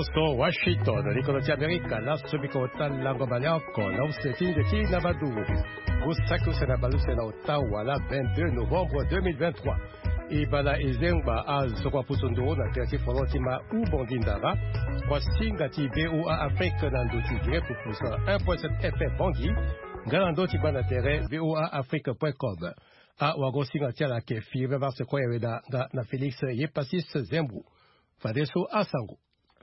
Boston, Washington, Nicolas America, la Subicota, Lango Baliaco, la Oussetin de Kinabadou, Goussakou Senabalou Sena Ottawa, la 22 novembre 2023. Et Bala Ezengba a Zokwapusundo, na Terti Folotima ou Bongindara, Kwasingati BOA Afrique Nandoti Direct pour 1.7 FM Bangui, Galandoti Banatere, BOAAfrique.com. A Wagosingatia la Kefi, Revarse Koyaveda, na Félix Yepasis Zembou. Fadeso Asango.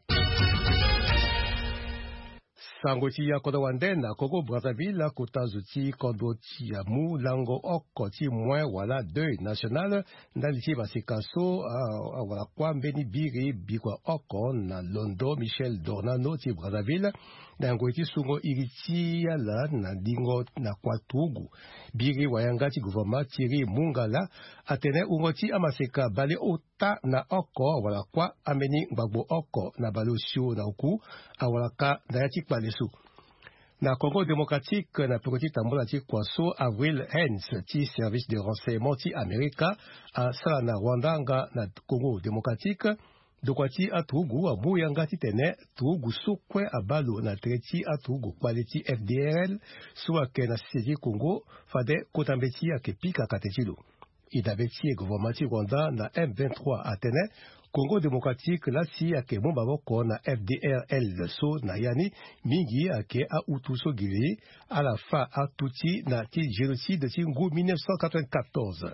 Sangoti ya Kodawande na Congo Brazzaville, Kotazuti, Kodoti ya Mou, Lango Okoti, moins, voilà, deuil national, Naliti Basikaso, voilà, quoi, Mbeni Biri, Bigwa Okon, na Londo, Michel Dornano, ti Brazzaville, Nangoti Sungo Iriti, la, na Dingo, na Kwatugu, Biri Wayangati Gouvernement, Thierry Mungala, Atene Ungoti Amaseka, Bale Ota, na Oko, voilà, quoi, Ameni Bagbo Oko, na Balosio, na Oku, Awalaka, Nayati Palesu. Na Congo démocratique, na Pekoti Tambola ti Kwaso, Avril Hens, ti service de renseignement ti Amerika, a Sala na Rwanda nga na Congo démocratique, Dokwati a Tugu, a Mouyanga ti Tene, Tugu Sokwe a Balo na Treti a Tugu, Kwaleti FDRL, soit ke na Sidi Congo, Fade Kotambeti a Kepika Katetilo. Idabeti e gouvernement ti Rwanda na M23 a Tene, Congo démocratique la si ake Mombaboko na FDRL so na yani mingi ake a Utuso Gili à la fin a Tuti na ti génocide ti Ngu 1994.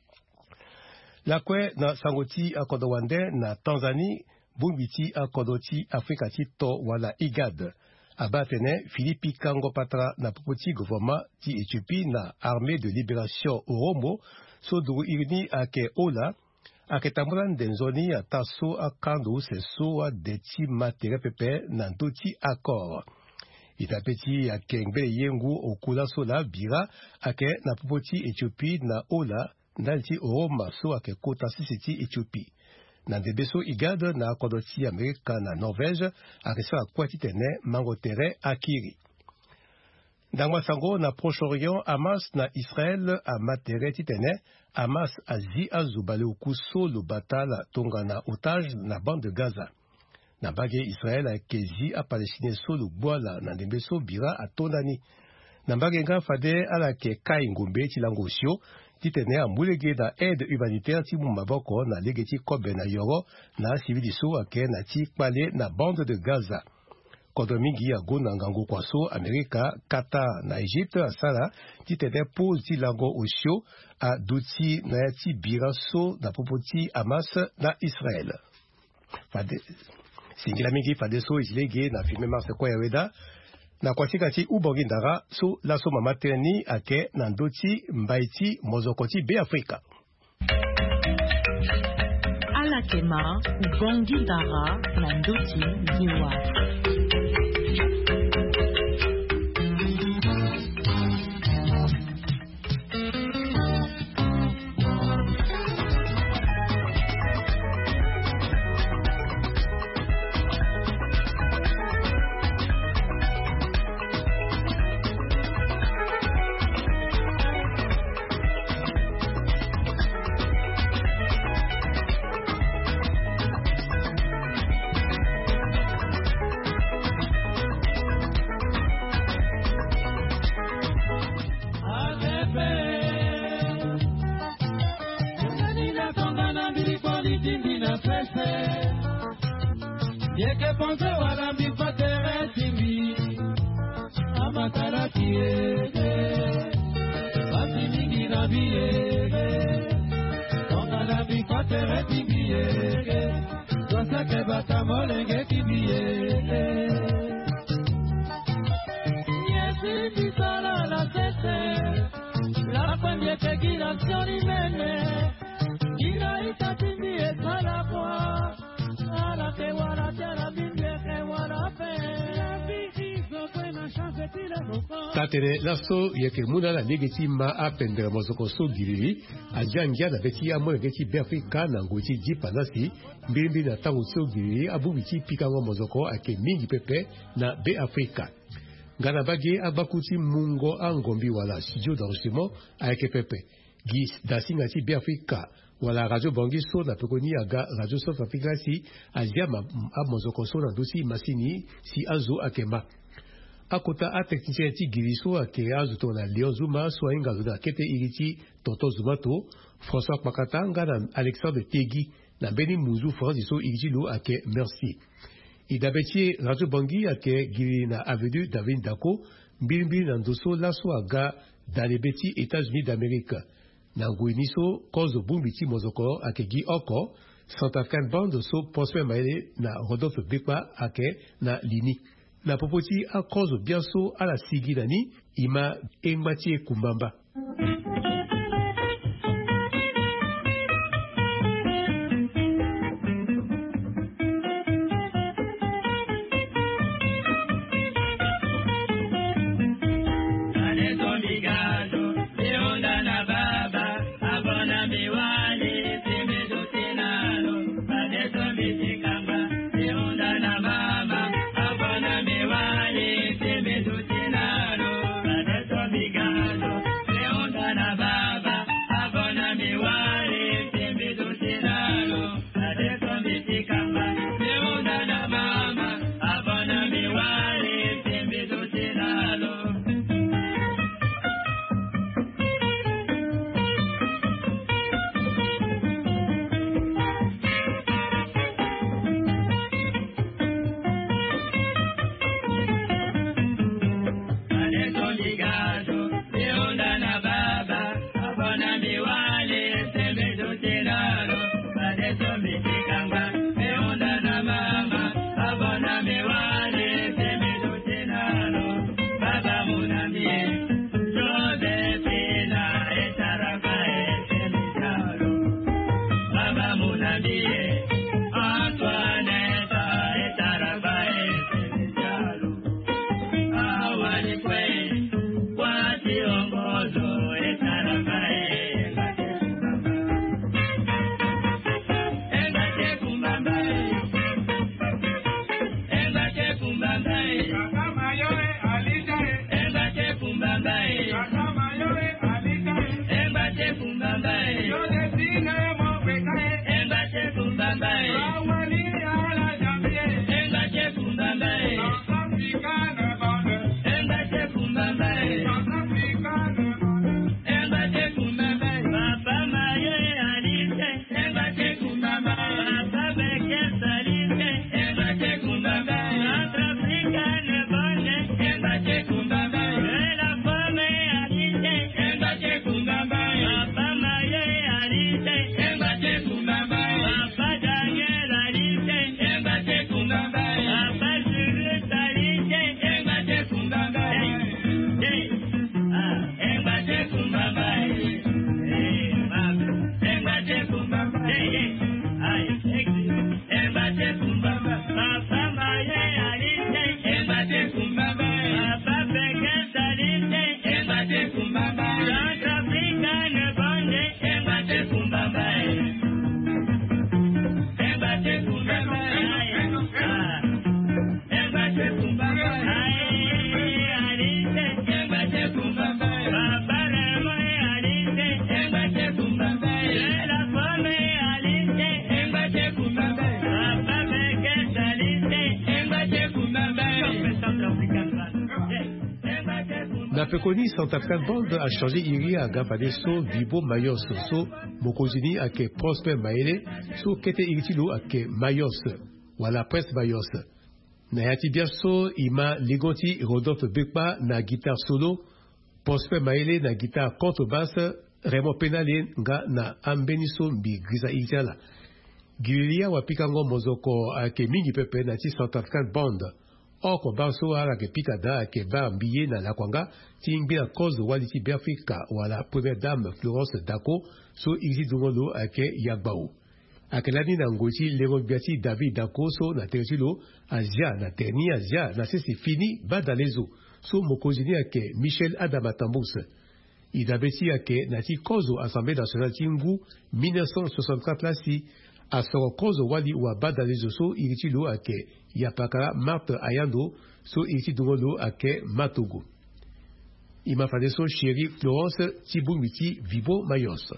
La kwe na Sangoti a Kodowande na Tanzanie Bumbiti a Kodoti Afrika ti to wala IGAD. Abatene Philippi Kango Patra na Pupoti gouvernement ti Éthiopie na armée de libération Oromo so duru irni ake Ola Aketambulan denzoni a taso a kando se so a deti matériel pepe nandoti accord. Itapeti a kengbe yengu okula sola bira ake na popoti Éthiopie na ola nalti oroma so ake kota sisiti Éthiopie. Nandebeso igade na kodoti Amerika na Norvège ake so akwati tene mangotere akiri. Dans Sango na Proche-Orient, Hamas na Israël a matere titene, Hamas a zi a zubale ukuso lo batala tonga na otage na bande de Gaza. Na bage Israël a kezi a Palestine so lo boala na ndembeso bira a tondani. Na bage nga fade ala ke kai ngombe ti langosio, titene a mulege da aide humanitaire ti mumaboko na legeti kobe na yoro na civiliso a ke na ti kpale na bande de Gaza. Kodomingi ya gona ngango kwaso Amerika, Qatar na Egypte asala titede pose ti lango osio a duti na yati biraso na popoti Hamas na Israël. Fade singila mingi fade so islege na filme Mars kwa yaweda na kwasika ti ubongindara so la so mamateni ake na ndoti mbaiti mozokoti be Afrika. Alakema ubongindara na ndoti ziwa. Tatere laso yeke muna la negeti ma apendere mozoko so gilili ajangia na beti ya mwana geti Afrika na ngoti di panasi mbimbi na tango so gilili abubiti pikango mozoko ake mingi pepe na be Afrika. Ngana bagi abakuti mungo angombi wala studio d'enregistrement ake pepe. gi dasinga ti Biafrika wala radio Bangui so na pekoni aga radio South Africa si azia mozoko so na dosi masini si azo akema akota a technicien ti giriso ake azo to na Leon Zuma so inga zo na kete iriti Tonton Zuma to François Makatanga na Alexandre Tegui na Beni Muzu France so iriti lo ake merci idabeti radio Bangui ake giri na avenue David Dako mbili na ndoso laso aga dalebeti États-Unis d'Amérique na nguini so kozo bumbiti mozoko ake gi oko Centrafrican Band so Prosper Maele na Rodolphe Bekpa ake na lini na popoti a kozo bianso ala sigi nani ima engmatie kumbamba na pekoni Centrafrican Band a changé iri a gabade so Vibo Mayos so mokozini ake Prosper Maele so kete iritilo ake Mayos wala Prince Mayos na yati bien so ima ligonti Rodolphe Bekpa na guitare solo Prosper Maele na guitare contrebasse Raymond Penale nga na ambeni so mbi grisa itala Gilia wapikango mozoko ake mingi pepe na ti Centrafrican Band oko baso ala ke pikada ke ba mbiye na la kwanga tingbi na cause wali ti Biafrika wala première dame Florence Dako so izi dungolo ake yagbao akelani na ngoti lego biati David Dako so na tertilo Asia na terni Asia na sesi fini badalezo so mokozini ake Michel Adamatambous idabeti ake na ti cause Assemblée nationale tingu 1964 la si a soro cause wali wa badalezo so iritilo ake yapakara Marthe Ayando so iti dungolo ake Matogo Ima Fadeso, Chéri, Florence, Tiboumiti, Vibo, Mayos.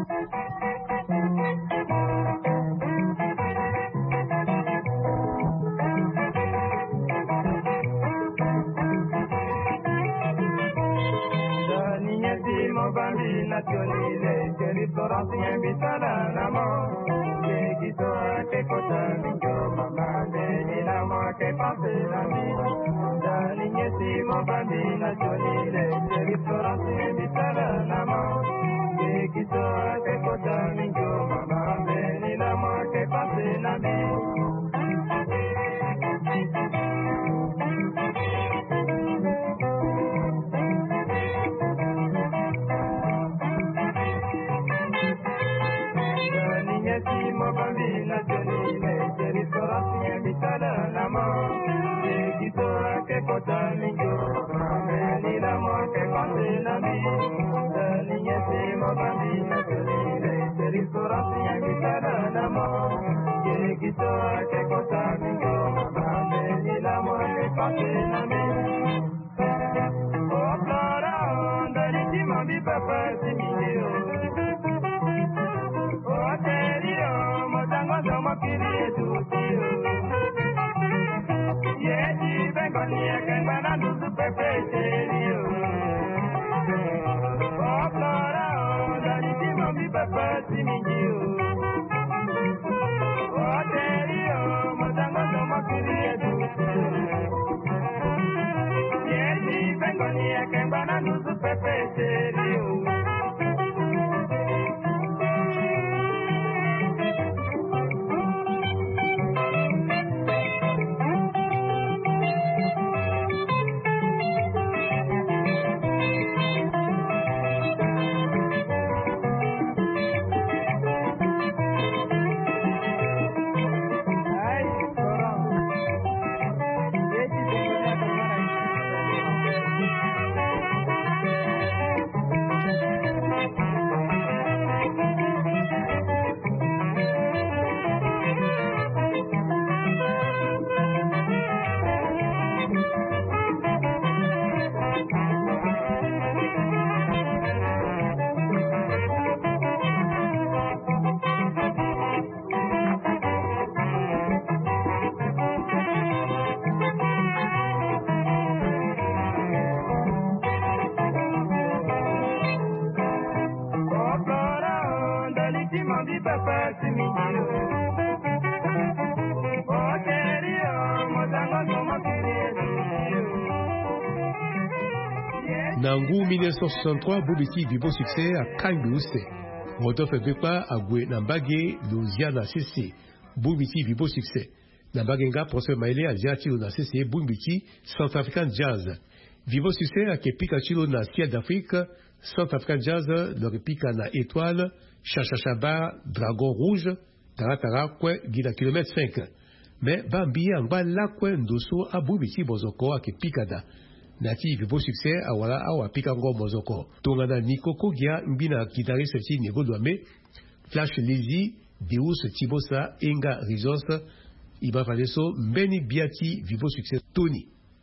Nangu 1963, Bobiti Vibo succès à Kangousé. Rodolphe Bekpa a goué Nambagé, Louisiana CC. Bobiti Vibo succès. Nambagenga, professeur Maïlé, a Diatilo na CC, Bobiti, Centrafrican Jazz. Vibo succès à Kepikachilo na Ciel d'Afrique, Centrafrican Jazz, le répica na Étoile, Chachachaba, Dragon Rouge, Taratara, Kwe, Guida Kilomètre 5. Mais Bambi, Amba, Lakwe, Ndoso, a Bobiti Bozoko, a Kepikada. Nati Vibo succès à wala awa pikango mozoko. Tongana Nikoko Gia Mbina guitariste si Nego Douame, Flash Lizzy, Deus Tibosa, Enga Rizos, Iba Fadeso, Mbeni Biati, Vibo succès Tony.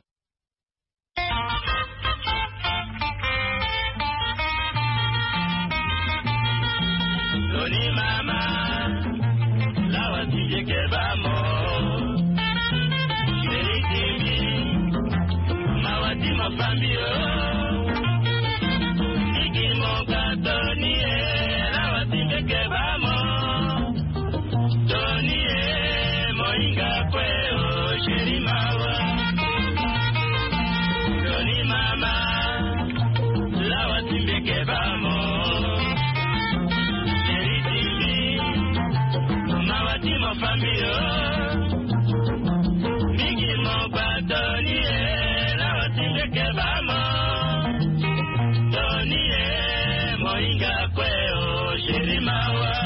Tony mama, la wati que vamos. Bambio, Nikimo Tony, la watinde que vamos. Tony, moinga kweo, sherimawa. Tony mama, la watinde que vamos. Sheritimi, mawatimo fambio. Nikimo Tony. Que vamos, Tony, moinga kweo, shirimawa.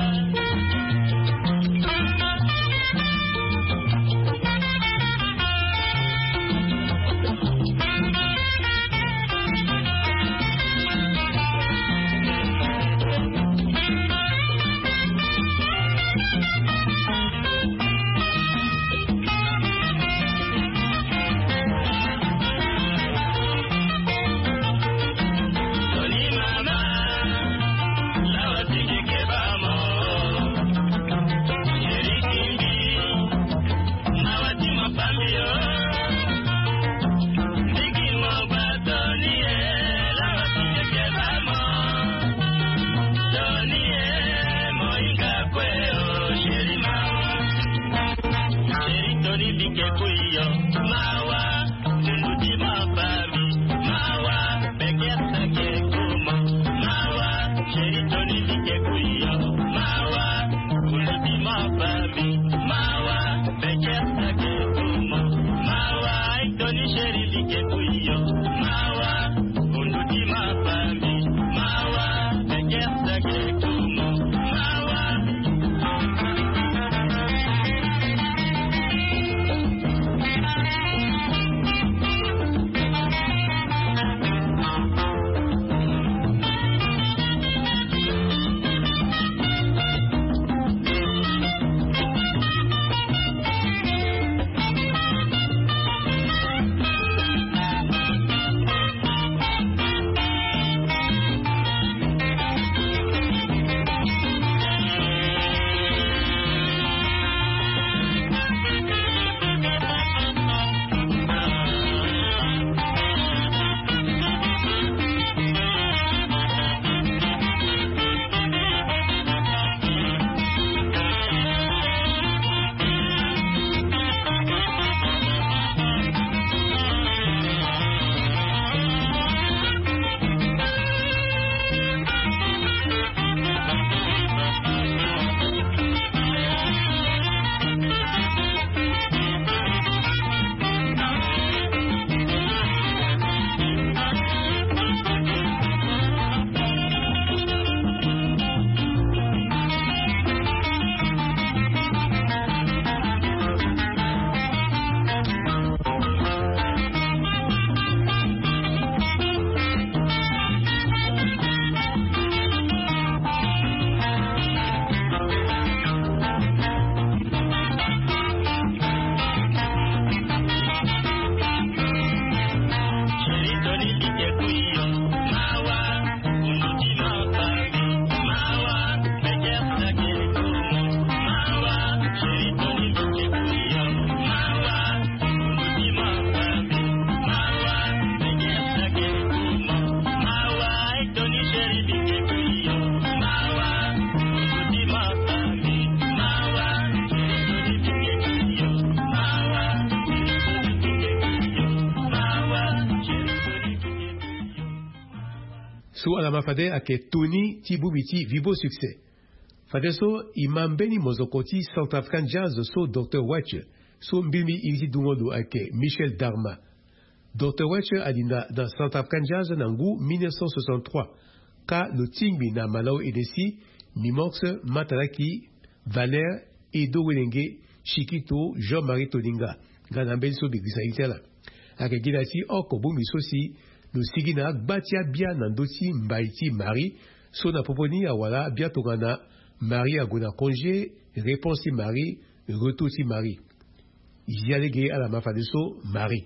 So alama fade ake Tony Tibubiti vibo succès. Fade so imambeni mozokoti Centrafrican Jazz so Dr. Watch so mbilmi iti dungodo ake Michel Darma. Dr. Watch adina dans Centrafrican Jazz nangu 1963 ka no tingbi na Malawi edesi Mimox Matalaki Valer Edo Welenge Chiquito Jean-Marie Toninga ganambeli so bigisa itela ake gidasi oko bumi sosi no sigina batia bia nandoti mbaiti Marie so na poponi awala bia tokana Marie agona congé réponse Marie retour si Marie yalege ala mafadeso Marie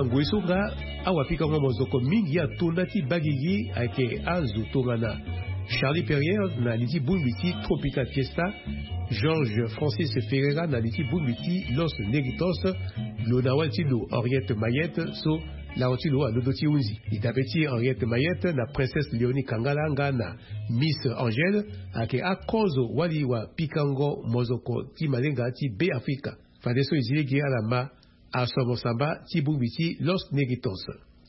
ngwesunga awapika mozoko mingi ya tondati bagigi ake azu tongana Charlie Perrier na liti bumbiti Tropical Fiesta, Georges Francis Ferreira na liti bumbiti Los Negritos, Lona Waltilo Henriette Mayette so la Waltilo a Lodoti Unzi. Idabeti Henriette Mayette na Princesse Léonie Kangalanga na Miss Angèle ake akozo waliwa pikango mozoko ti malenga ti be Afrika. Fadeso izilegi alama asomo samba ti bumbiti Los Negritos.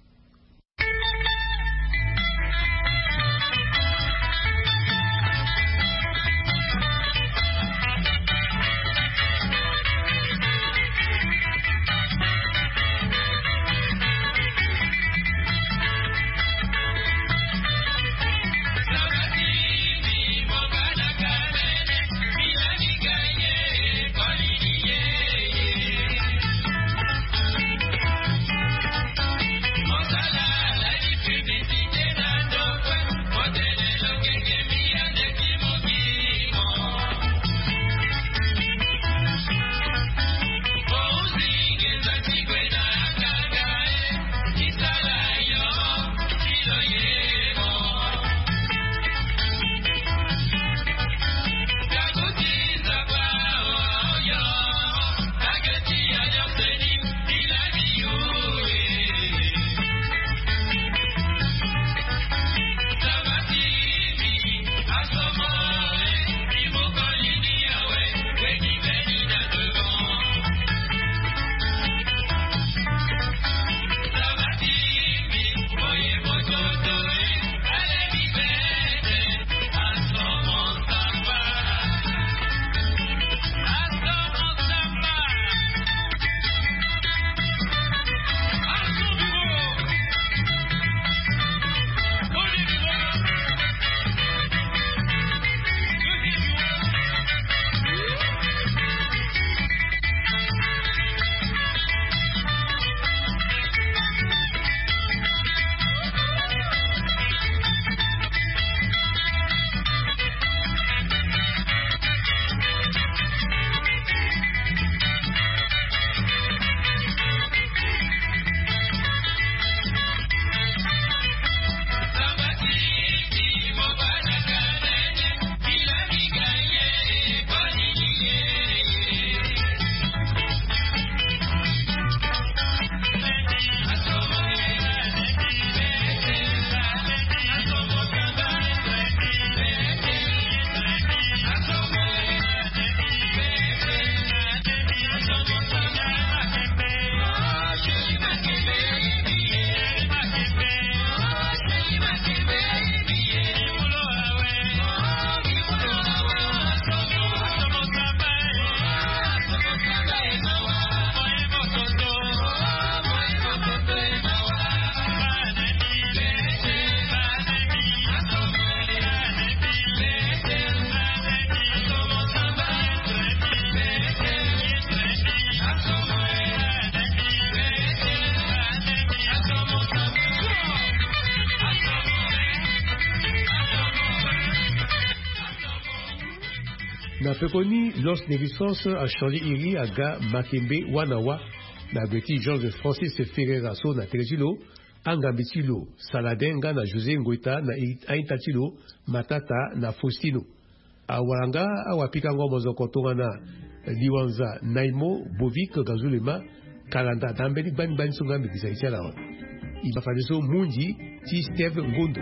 Na pekoni Los Negritos a Charlie Iri aga Makembe Wanawa na beti Georges Francis Ferreira so na Teresilo Angambitilo Saladenga na José Ngoita na Aintatilo Matata na Faustino awalanga awapika ngombo zokotonga na Liwanza Naimo Bovik Gazulema Kalanda Dambeni Bani Sungambi Kisaichala Ibafaniso Munji Ti Steve Ngondo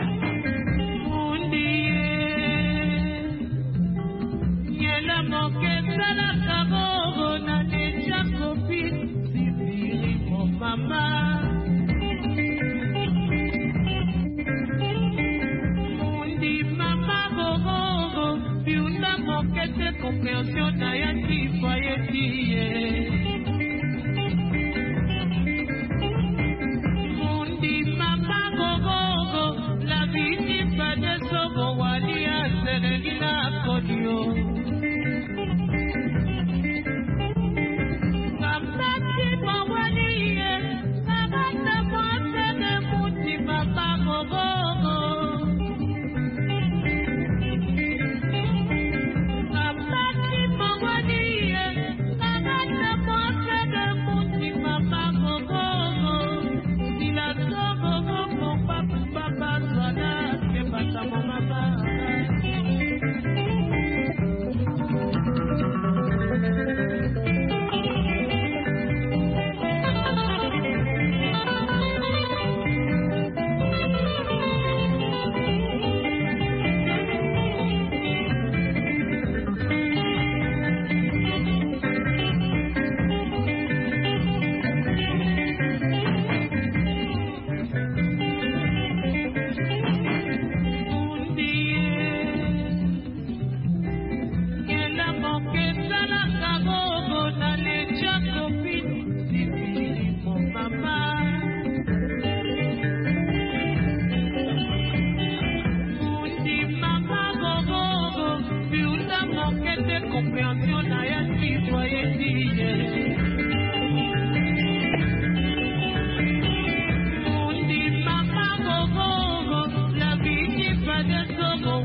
compréhension d'Ayati Fayeti Mundi Mama Gogo la vie pas de Sogo Walia Senegina Kodio Kamati Mawalie Kamata Mwate de Mundi Mama Gogo Mama Gogo de sogo